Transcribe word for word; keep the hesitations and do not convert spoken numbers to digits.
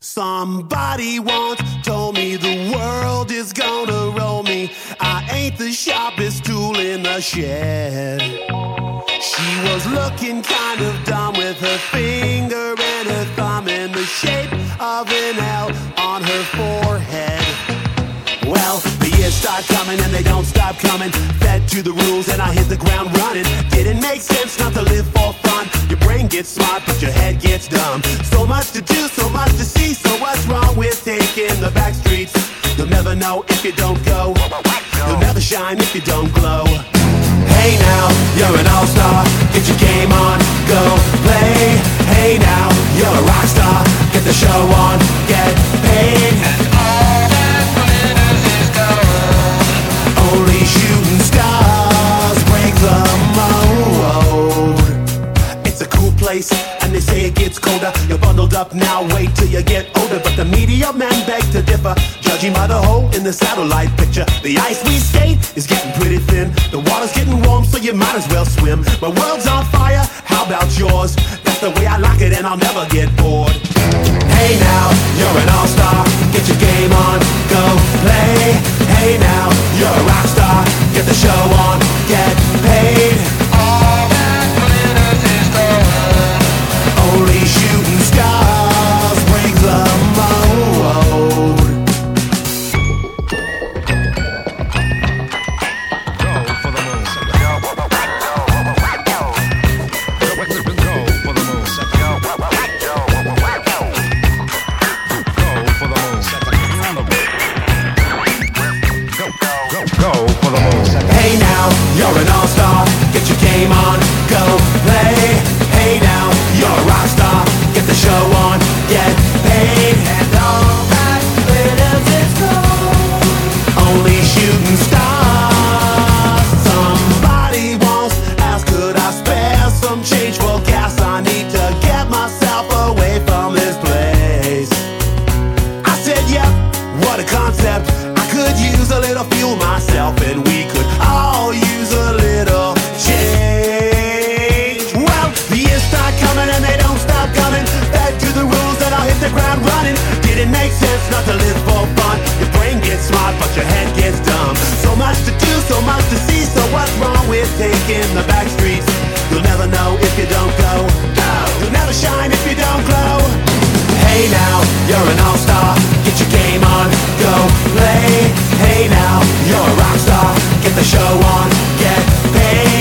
Somebody once told me the world is gonna roll me. I ain't the sharpest tool in the shed. She was looking kind of dumb with her finger and her thumb in the shape of an L on her forehead. Well, the years start coming and they don't stop coming. Fed to the rules and I hit the ground running. Didn't make sense not to live for fun. Your brain gets smart but your head gets dumb. So much to do, so much to see. So what's wrong with taking the back streets? You'll never know if you don't go. You'll never shine if you don't glow. Hey now, you're an all-star. Get your game on, go play. Hey now, you're a rock star. Get the show on, get paid. And all that glitters is gold. Only shooting stars break the mold. It's a cool place, and they say it gets colder. You're bundled up now, wait till you get older. But the media men beg to differ, judging by the hole in the satellite picture. The ice we skate is getting pretty thin. The water's getting warm, so you might as well swim. My world's on fire, how about yours? That's the way I like it, and I'll never get bored. Hey now, you're an all-star. Get your game on, go play. Hey now, you're a rock star. Get the show on, get paid. All that glitters is gold. Only shooting stars break the mold. Hey now, you're an all-star. Get your game on, go play. Hey now, you're a rock star. Get the show on, get paid. And all that glitters is gold. Only shooting stars. Somebody once asked, could I spare some change for gas? I need to get myself away from this place. I said, yep, what a concept. I could use a little fuel myself, and we could all use a little change. Well, the years start coming and they don't stop coming. Back to the rules and I'll hit the ground running. Didn't make sense not to live for fun. Your brain gets smart but your head gets dumb. So much to do, so much to see. So what's wrong with taking the back streets? You'll never know if you don't go. Go! You'll never shine if you don't glow. Hey now, you're an all-star. Get your game on, go play. Hey now, you're a rock star. Get the show on, get paid.